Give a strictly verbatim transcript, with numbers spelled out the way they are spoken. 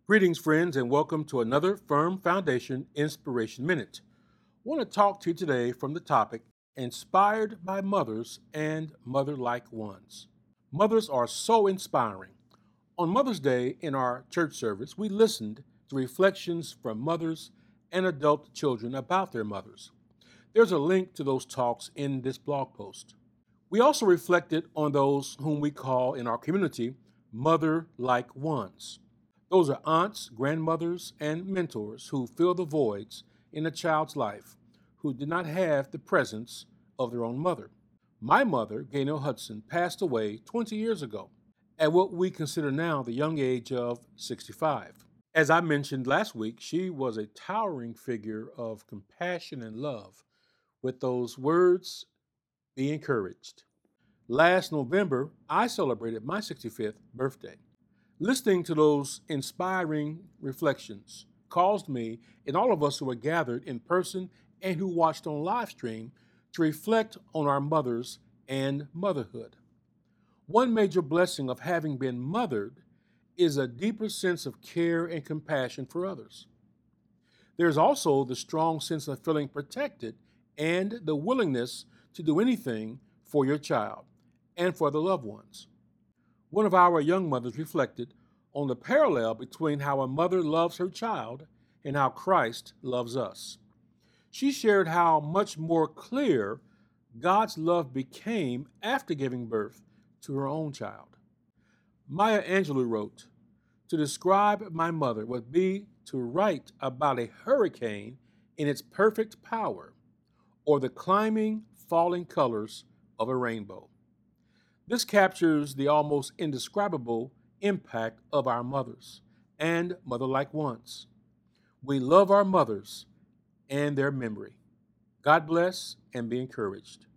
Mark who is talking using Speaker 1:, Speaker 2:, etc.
Speaker 1: Greetings, friends, and welcome to another Firm Foundation Inspiration Minute. I want to talk to you today from the topic Inspired by Mothers and Mother Like Ones. Mothers are so inspiring. On Mother's Day in our church service, we listened to reflections from mothers and adult children about their mothers. There's a link to those talks in this blog post. We also reflected on those whom we call in our community mother like ones. Those are aunts, grandmothers, and mentors who fill the voids in a child's life who did not have the presence of their own mother. My mother, Gaynell Hudson, passed away twenty years ago at what we consider now the young age of sixty-five. As I mentioned last week, she was a towering figure of compassion and love with those words, be encouraged. Last November, I celebrated my sixty-fifth birthday. Listening to those inspiring reflections caused me and all of us who were gathered in person and who watched on live stream to reflect on our mothers and motherhood. One major blessing of having been mothered is a deeper sense of care and compassion for others. There's also the strong sense of feeling protected and the willingness to do anything for your child and for the loved ones. One of our young mothers reflected on the parallel between how a mother loves her child and how Christ loves us. She shared how much more clear God's love became after giving birth to her own child. Maya Angelou wrote, "To describe my mother would be to write about a hurricane in its perfect power or the climbing, falling colors of a rainbow." This captures the almost indescribable impact of our mothers and mother-like ones. We love our mothers and their memory. God bless and be encouraged.